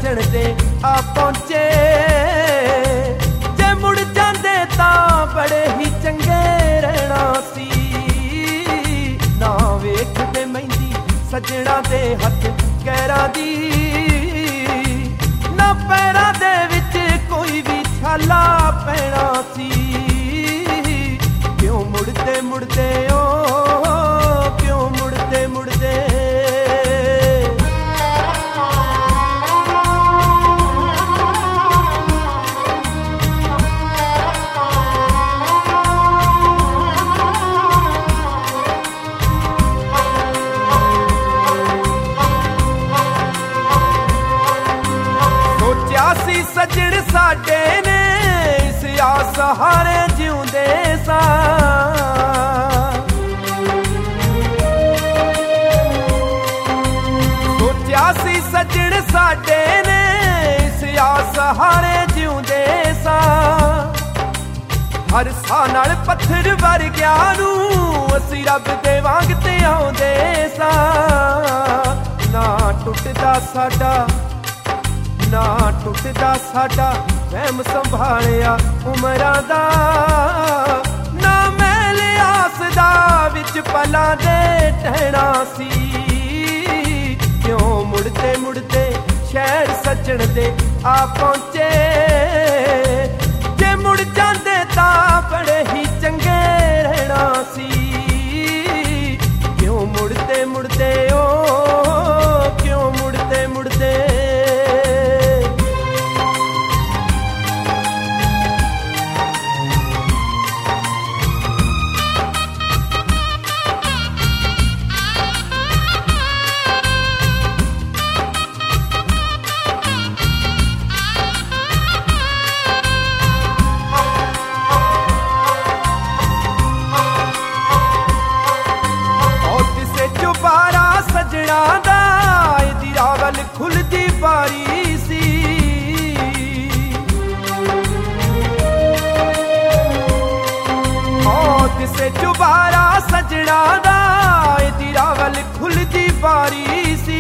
सजण दे आ पहुंचे। जे मुड़ जांदे तां बड़े ही चंगे रहना सी। ना वेखदे मेहंदी सजना दे हथ कैरां दी, ना पैरां दे विच कोई भी छाला पैना सी। क्यों मुड़दे मुड़दे ओ क्यों मुड़दे मुड़दे। सोचा सी सजण साडे ने इस आस हारे जिउंदे सा। सोचा सी सजण साडे ने इस आस हारे जिउंदे सा। हर साह नाल पत्थर वर्गिया नूं असीं रब दे वांग ते आउंदे सा। ना टुटदा साडा ना टुटदा साडा वहम संभालिया उमरां दा। ना मैल आस दा विच पलां दे टहना सी। क्यों मुड़दे मुड़दे शहर सजण दे आ पहुंचे। जे मुड़ जांदे तां बड़े ही चंगे रहना सी। क्यों मुड़दे मुड़दे ओ क्यों मुड़दे मुड़दे। सजना दा इदी रावल खुलदी बारी सी। मौत से जुबारा सजना दा इदी रावल खुलदी बारी सी।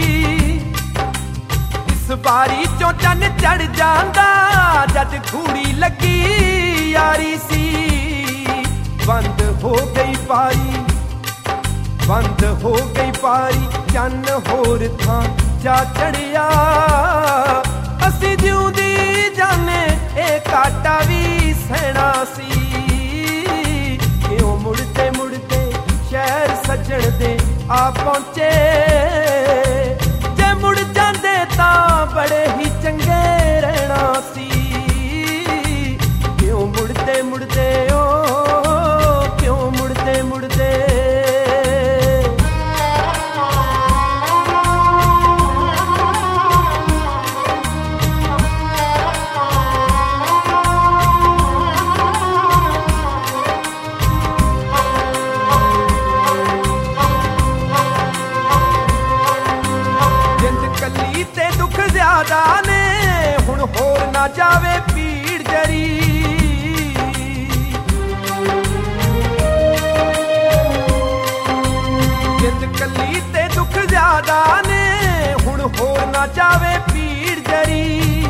इस बारी चों चन चढ़ जांदा जद घूड़ी लगी यारी सी। बंद हो गई पारी बंद हो गई पारी चन होर थां जा चढ़िया। असी जिउंदी जाने ए काटा भी सहना सी। क्यों मुड़दे मुड़दे शहर सजण दे आ पहुंचे। जे मुड़ जांदे तां बड़े ही चंगे रहना सी। क्यों मुड़दे मुड़दे ओ क्यों मुड़दे मुड़दे। ज्यादा ने हुण होर ना जावे पीड़ जरी। जिंद कली ते दुख ज्यादा ने हुण होर ना जावे पीड़ जरी।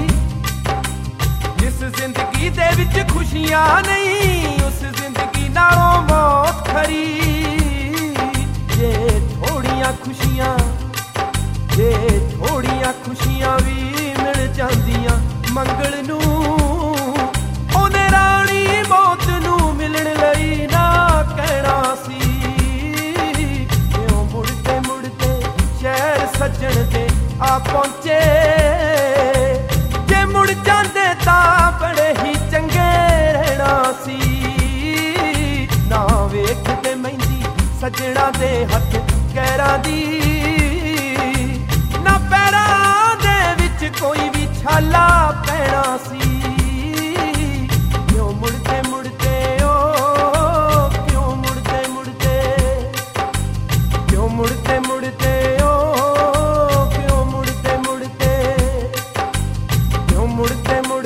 जिस जिंदगी दे विच खुशियां नहीं उस जिंदगी नालों मौत खरी। जे थोड़ियां खुशियां जे थोड़ियां खुशियां भी मिल जांदियां मंगल नूं। ओने राणी मौत नूं मिलण लई ना कहना सी। क्यों मुड़दे मुड़दे शहर सजण दे आ पहुंचे। जे मुड़ जांदे तां बड़े ही चंगे रहना सी। ना वेखदे मेहंदी सजना दे हथ कैरां दी, ना पैरां दे विच कोई भी छाला पैना सी। क्यों मुड़दे मुड़दे ओ क्यों मुड़दे मुड़दे, क्यों मुड़दे मुड़दे ओ क्यों मुड़दे मुड़दे, क्यों मुड़दे मुड़दे।